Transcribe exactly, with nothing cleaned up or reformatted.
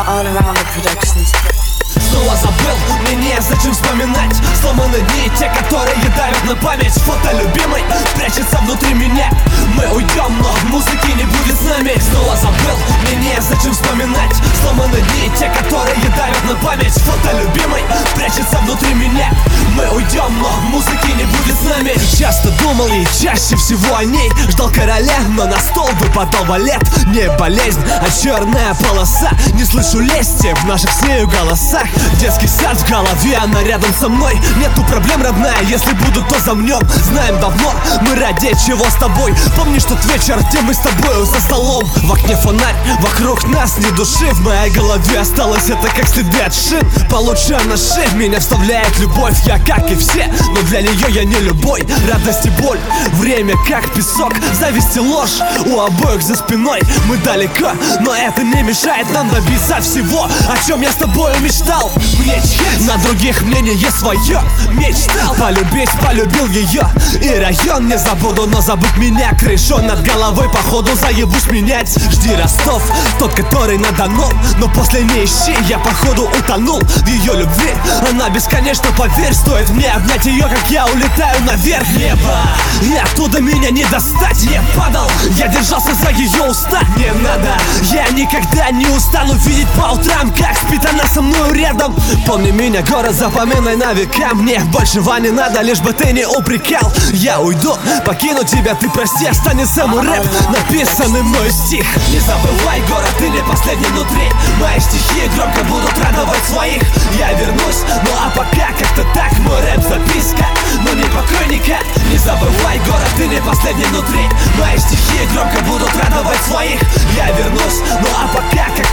All Around the Productions. Снова забыл, мне незачем вспоминать сломанные дни, те, которые давят на память. Фото любимой прячется внутри меня. Мы уйдем, но музыки не будет с нами. Снова забыл, мне незачем вспоминать сломанные дни, те, которые давят на память. Фото любимой прячется внутри меня. Мы уйдем, но музыки не будет с нами. Часто думал и чаще всего о ней ждал короля, но на стол выпадал балет. Не болезнь, а черная полоса. Не слышу лести в наших с нею голосах. Детский сад в голове, она рядом со мной. Нету проблем, родная, если будут, то замнем. Знаем давно, мы ради чего с тобой. Помнишь тот вечер, где мы с тобою за столом? В окне фонарь, вокруг нас ни души. В моей голове осталось это как следы от шин. Получше ножи, в меня вставляет любовь. Я как и все, но для нее я не любой. Радость и боль, время как песок. Зависть и ложь, у обоих за спиной. Мы далеко, но это не мешает нам добиться всего, о чем я с тобою мечтал. Мне честь на других мнение свое. Мечтал полюбить, полюбил ее. И район не забуду, но забыть меня. Крышу над головой, походу заебусь менять. Жди Ростов, тот, который на Дону. Но после не ищи, я походу утонул в ее любви. Она бесконечно, поверь, стоит мне обнять ее, как я улетаю наверх. Небо, и оттуда меня не достать. Не падал, я держался за ее уста. Не надо, я никогда не устану видеть по утрам, как спит она со мной рядом. Помни меня, город, запоминай на века. Мне большего не надо, лишь бы ты не упрекал. Я уйду, покину тебя, ты прости. Останется мой рэп, написанный мною стих. Не забывай, город, ты не последний внутри. Мои стихи громко будут радовать своих. Я вернусь, ну а пока как-то так. Мой рэп записка, но не покойника. Не забывай, город, ты не последний внутри. Мои стихи громко будут радовать своих. Я вернусь, ну а пока как